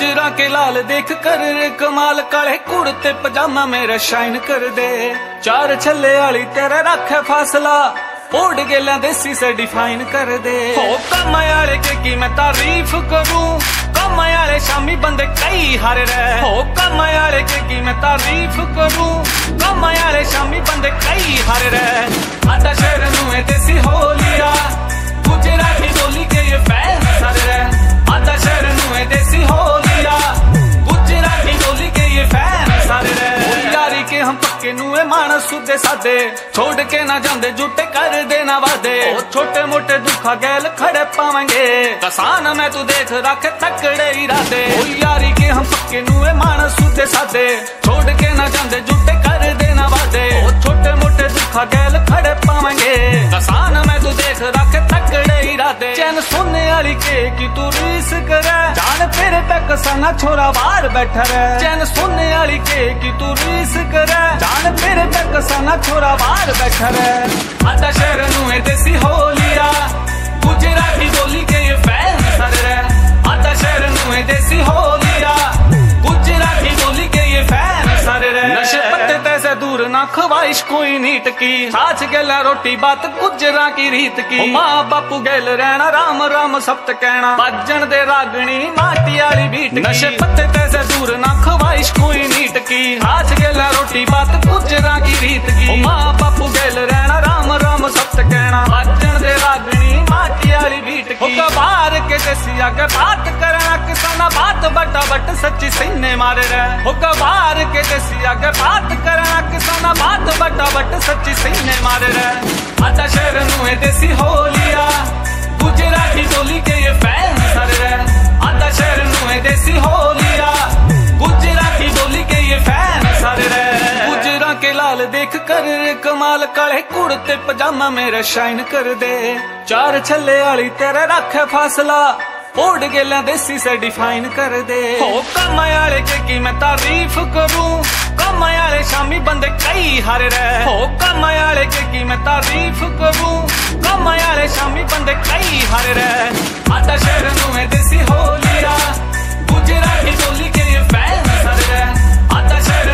गुजरा के लाल देख कर रे कमाल, काले कुर्ते पजामा मेरा शाइन कर दे। चार छल्ले वाली तेरा रखे फासला, ओढ़ गेला देसी से डिफाइन कर दे। हो कम आले की मैं तारीफ करूं, कम आले शामी बंदे कई हारे रहे। हो कम आले की मैं तारीफ करूं, कम आले शामी बंदे कई हारे रहे। आधा शहर नू देसी हो लिया, गुजराती बोली के ये फैन सारे रहे। आधा शहर नू देसी हो लिया, गुजराती बोली के ये फैन सारे रहे। यारी के हम पक्के नूए मानस सुधे सादे, छोड़ के ना जांदे झूठे कर देना वादे। छोटे मोटे दुखा गैल खड़े पावेंगे, कसान में तू देख रख तकड़े इरादे। यारी के हम पक्के नूए मानस सुधे सादे, छोड़ के ना जांदे झूठे कर देना वादे। छोटे मोटे दुखा गैल खड़े पावेंगे, कसान में तू देख रख तकड़े इरादे। चैन सोने वाली के की तू रीस करे, जान तेरे पे कसाना छोरा बाहर बैठा रहे। चैन सोने वाली के की तू रीस करे, जान तेरे पे कसाना छोरा बाहर बैठा रहे। आधा शहर नू देसी हो लिया, गुजराती बोली के ये फैन सारे रहे। आधा शहर नू देसी हो लिया, गुजराती बोली के ये फैन सारे रहे। नशे पत्ते तैसे दूर ना ख्वाहिश कोई नीट की, साच गेला रोटी बात गुजरा की रीत की। माँ बापू गेल रहना राम राम सप्त कहना, बजन दे रागनी माटी वाली बीट। नशे पत्ते तैसे दूर ना ख्वाहिश कोई नीट की, साच गेला रोटी बात गुजरा की रीत की। माँ बापू गेल रहना राम राम सप्त कहना, बजन दे रागनी माटी वाली बीट की। बाहर के देसिया के बात करना, किसाना बात बटा बट सच्ची सीने मारे रहे। हो बाहर के देसिया के बात करना, किसाना बात बटा बट सच्ची सीने मारे रहे। आधा शहर नू देसी हो लिया, गुजराती बोली के ये फैन सारे रहे। आधा शहर नू देसी हो लिया, गुजराती बोली के ये फैन सारे रहे। गुजरा के लाल देख कर रे कमाल, काले कुर्ते पजामा मेरा शाइन कर दे। चार छल्ले वाली तेरा रखे फासला, ओढ़ गेला देसी से डिफाइन कर दे। हो कम आले की मैं तारीफ करूं, कम आले शामी बंदे कई हारे रहे। हो कम आले की मैं तारीफ करूं, कम आले शामी बंदे कई हारे रहे। आधा शहर नू देसी हो लिया, गुजराती बोली के ये फैन सारे रहे। आधा शहर